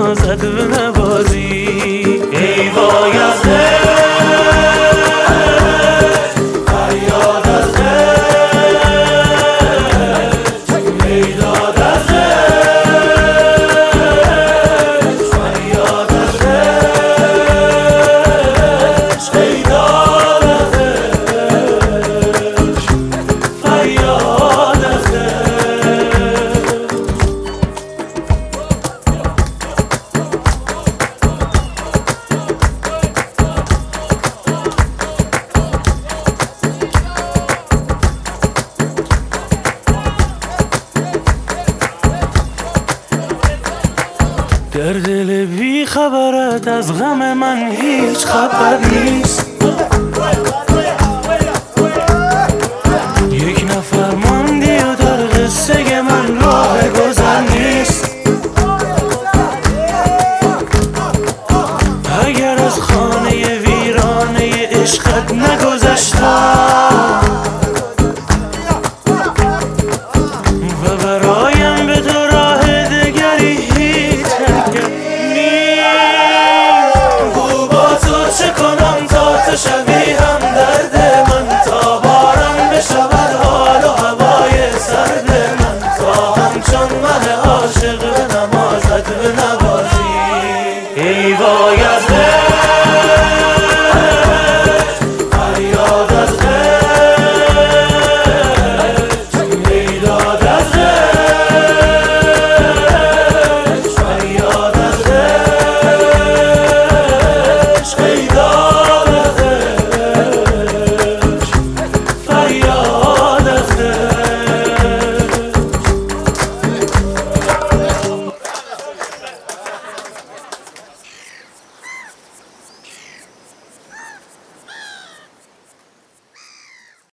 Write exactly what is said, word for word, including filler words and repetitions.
نازت بنوازی. ای وای از فریاد از عشق، بیداد از عشق، فریاد از عشق، بیداد از عشق، فریاد از در دل بی خبرت از غم من هیچ خبر نیست.